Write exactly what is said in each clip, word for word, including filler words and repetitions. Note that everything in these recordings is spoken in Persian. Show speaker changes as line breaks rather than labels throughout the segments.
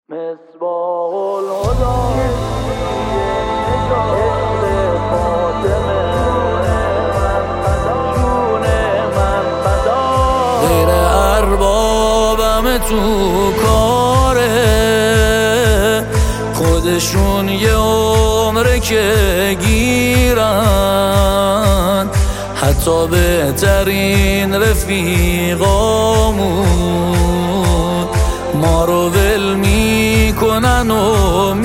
مصباح الهدی فاطمه جون من فدا غیر اربابم تو کاره خودشون یه عمره که گیرن حتی بهترین رفیقامون ما رو ول میکنن و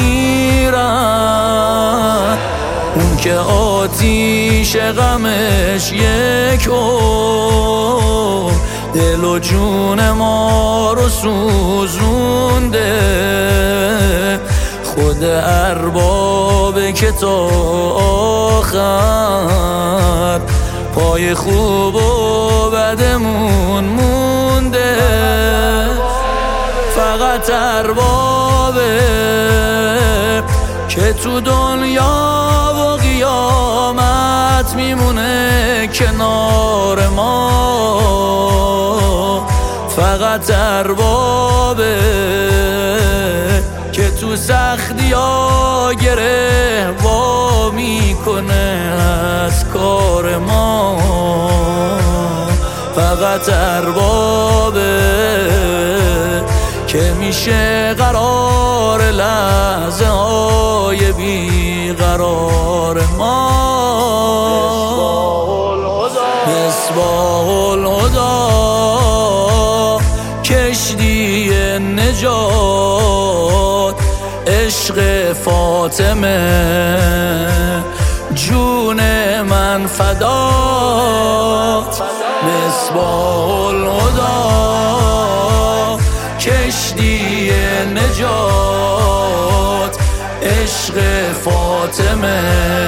میرن. اون که آتیش غمش یک عمر دل و جون ما رو سوزونده خود ارباب که تا آخر پای خوب و بدمون مونده. فقط اربابه که تو دنیا و قیامت میمونه کنار ما. فقط اربابه که تو سختی ها گره وا میکنه از کار ما. فقط اربابه که میشه قرار لحظه های بیقرار ما. مصباح الهدی کشتی نجات عشق فاطمه جون من فدات. مصباح الهدی کشتی نجات عشق فاطمه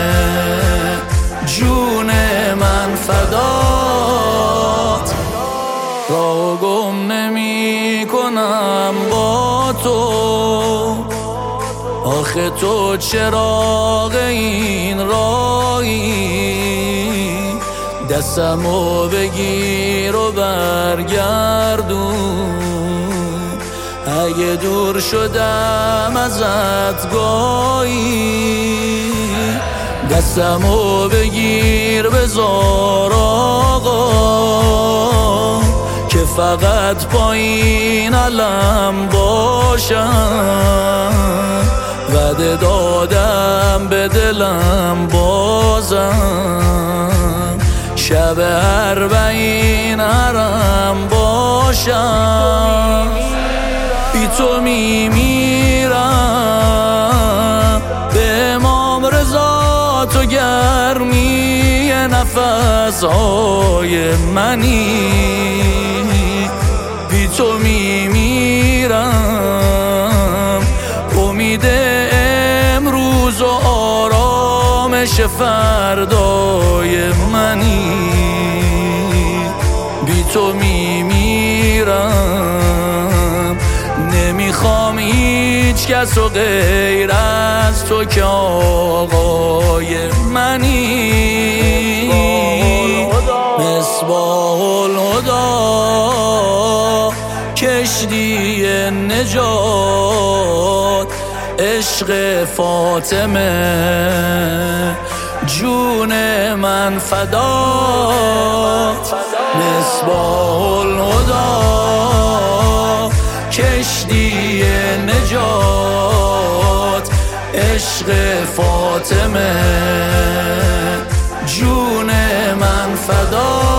جون من فدات. راه گم نمی کنم با تو آخه تو چراغ این راهی. دستمو بگیر و برگردون اگه دور شدم ازت گاهی. دستمو بگیر بذار آقا که فقط پایین علم باشم. وعده دادم به دلم بازم شب اربعین حرم باشم. بی تو میمیرم به امام رضا تو گرمی نفس های منی. بی تو میمیرم امید امروز و آرامش فردای منی. بی تو میمیرم نمیخوام هیچ کس و غیر از تو که آقای منی. مصباح الهدی کشتی نجات عشق فاطمه جون من فدات. مصباح الهدی کشتی نجات عشق فاطمه جون من فدات.